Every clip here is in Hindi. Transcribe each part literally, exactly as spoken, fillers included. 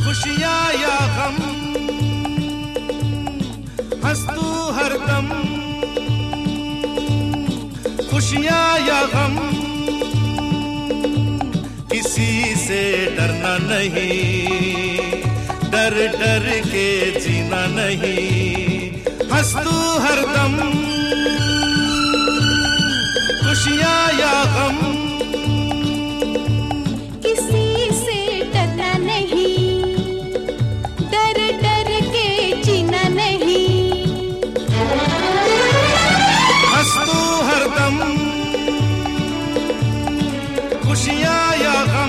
खुशियाँ या गम, हंस तू हरदम। खुशियाँ या गम, किसी से डरना नहीं, डर डर के जीना नहीं। हंस तू हरदम, खुशियाँ या गम, किसी से डरना नहीं, डर डर के जीना नहीं। हंस तू हरदम, खुशियाँ या गम।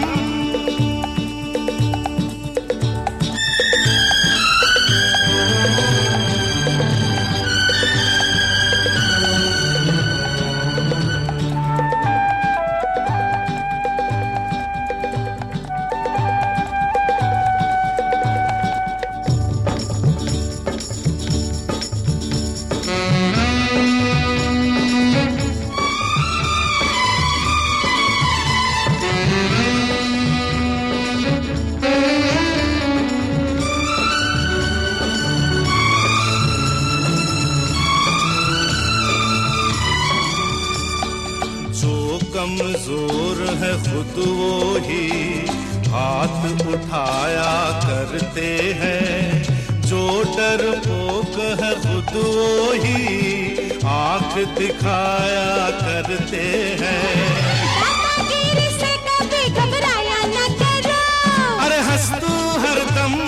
कमजोर है खुद वो ही हाथ उठाया करते हैं, जो डरपोक है खुद वो ही आंख दिखाया करते हैं। दादागिरी से कभी घबराया न करो, अरे हंस तू हरदम,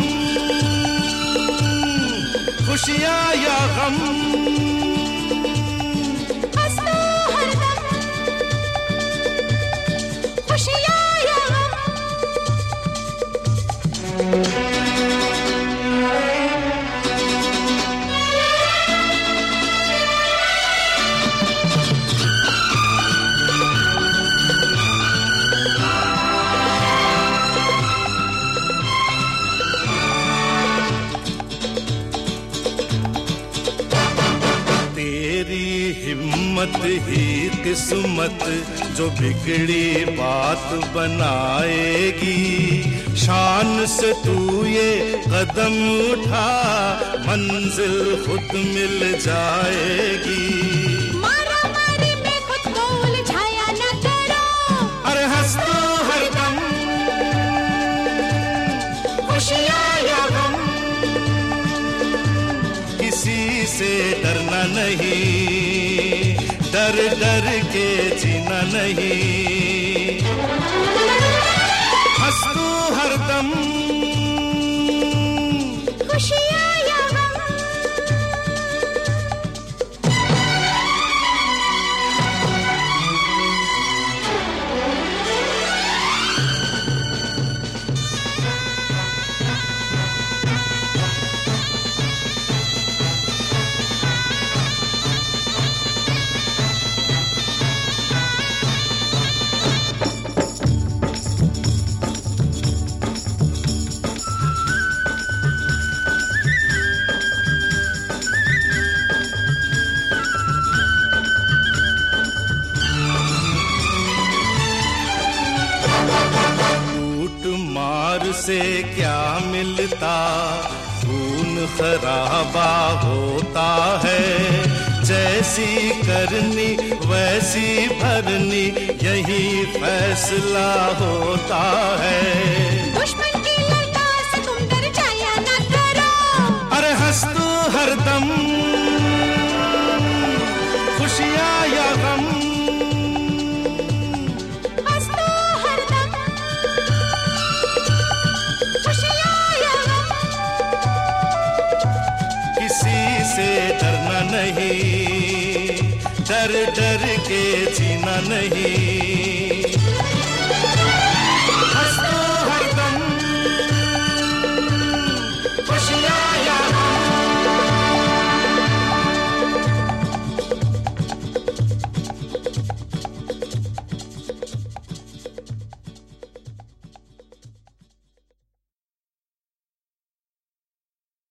खुशियाँ या गम, हिम्मत ही किस्मत जो बिगड़ी बात बनाएगी। शान से तू ये कदम उठा, मंजिल खुद मिल जाएगी। मारा मारी में खुद को उलझाया न करो, अरे हंस तू हरदम, खुशियाँ या गम, किसी से डरना नहीं, डर डर के जीना नहीं। हंस तू हरदम, खुशियाँ या गम। से क्या मिलता, खून खराबा होता है। जैसी करनी वैसी भरनी, यही फैसला होता है। दुश्मन की ललकार से तुम डर जाया न करो, अरे हंस तू हरदम, खुशियाँ या गम, डरना नहीं, डर डर के जीना नहीं।